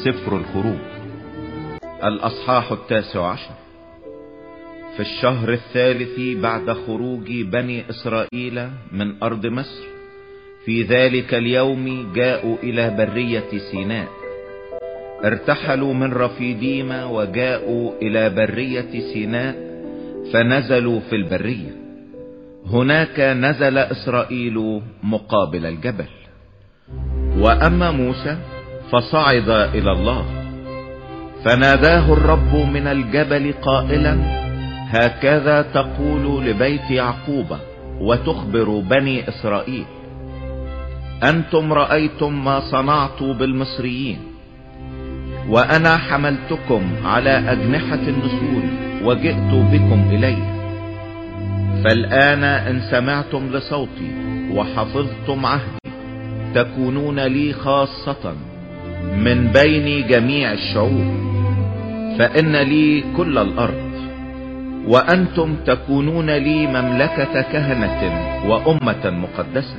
سفر الخروج الأصحاح 19. في الشهر 3 بعد خروج بني إسرائيل من أرض مصر، في ذلك اليوم جاءوا إلى برية سيناء. ارتحلوا من رفيديم وجاءوا إلى برية سيناء، فنزلوا في البرية. هناك نزل إسرائيل مقابل الجبل. وأما موسى فصعد إلى الله، فناداه الرب من الجبل قائلا: هكذا تقول لبيت يعقوب وتخبر بني إسرائيل: أنتم رأيتم ما صنعت بالمصريين، وأنا حملتكم على أجنحة النسور وجئت بكم إلي. فالآن إن سمعتم لصوتي وحفظتم عهدي، تكونون لي خاصة من بين جميع الشعوب، فإن لي كل الأرض، وأنتم تكونون لي مملكة كهنة وأمة مقدسة.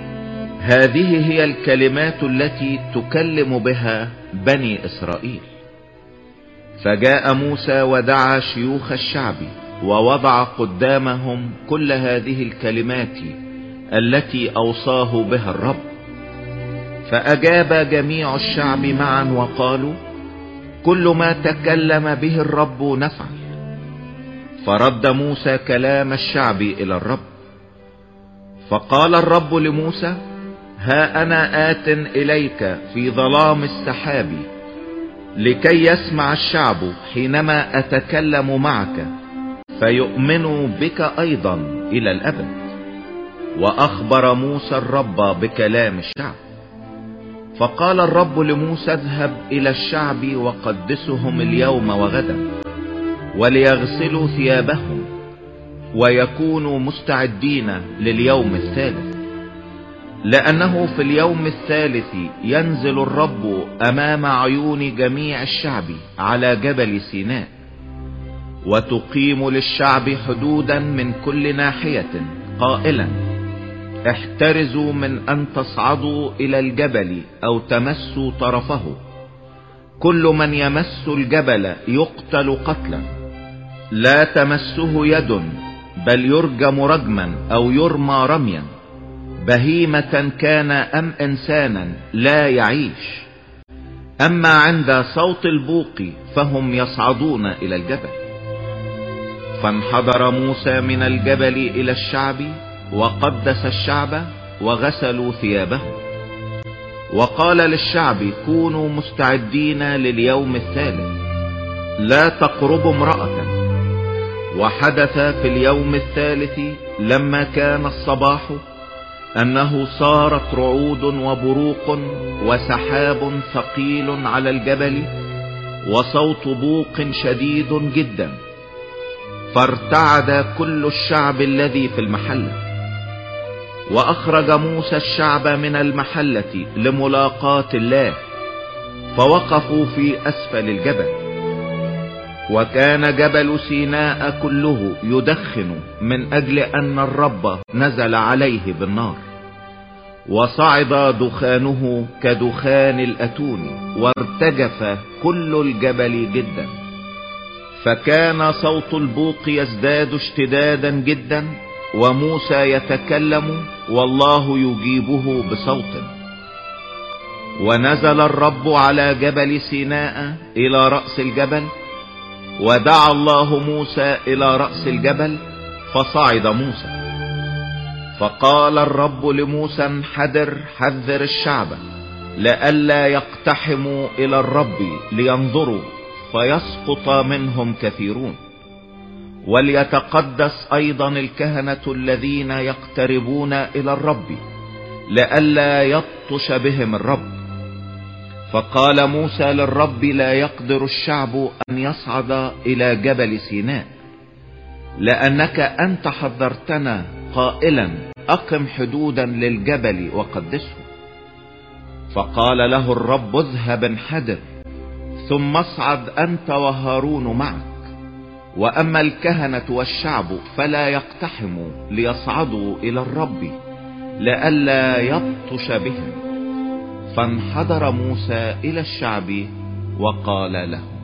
هذه هي الكلمات التي تكلم بها بني إسرائيل. فجاء موسى ودعا شيوخ الشعب ووضع قدامهم كل هذه الكلمات التي أوصاه بها الرب. فأجاب جميع الشعب معا وقالوا: كل ما تكلم به الرب نفعل. فرد موسى كلام الشعب إلى الرب. فقال الرب لموسى: ها أنا آت إليك في ظلام السحاب، لكي يسمع الشعب حينما أتكلم معك، فيؤمنوا بك أيضا إلى الأبد. وأخبر موسى الرب بكلام الشعب. فقال الرب لموسى: اذهب إلى الشعب وقدسهم اليوم وغدا، وليغسلوا ثيابهم ويكونوا مستعدين لليوم الثالث، لأنه في اليوم الثالث ينزل الرب أمام عيون جميع الشعب على جبل سيناء، وتقيم للشعب حدودا من كل ناحية قائلا: احترزوا من أن تصعدوا إلى الجبل أو تمسوا طرفه. كل من يمس الجبل يقتل قتلا، لا تمسه يد، بل يرجم رجما أو يرمى رميا، بهيمة كان أم إنسانا لا يعيش. أما عند صوت البوق فهم يصعدون إلى الجبل. فانحدر موسى من الجبل إلى الشعب وقدس الشعب وغسلوا ثيابهم. وقال للشعب: كونوا مستعدين لليوم الثالث، لا تقربوا امرأة. وحدث في اليوم الثالث لما كان الصباح أنه صارت رعود وبروق وسحاب ثقيل على الجبل وصوت بوق شديد جدا، فارتعد كل الشعب الذي في المحلة. وأخرج موسى الشعب من المحلة لملاقاة الله، فوقفوا في أسفل الجبل. وكان جبل سيناء كله يدخن من أجل أن الرب نزل عليه بالنار، وصعد دخانه كدخان الأتون، وارتجف كل الجبل جدا. فكان صوت البوق يزداد اشتدادا جدا، وموسى يتكلم والله يجيبه بصوت. ونزل الرب على جبل سيناء إلى رأس الجبل، ودعا الله موسى إلى رأس الجبل، فصعد موسى. فقال الرب لموسى: انحدر حذر الشعب لئلا يقتحموا إلى الرب لينظروا فيسقط منهم كثيرون، وليتقدس أيضا الكهنة الذين يقتربون إلى الرب لئلا يبطش بهم الرب. فقال موسى للرب: لا يقدر الشعب أن يصعد إلى جبل سيناء، لأنك أنت حذرتنا قائلا: أقم حدودا للجبل وقدسه. فقال له الرب: اذهب انحدر، ثم اصعد أنت وهارون معك، وأما الكهنة والشعب فلا يقتحموا ليصعدوا إلى الرب لئلا يبطش بهم. فانحدر موسى إلى الشعب وقال له: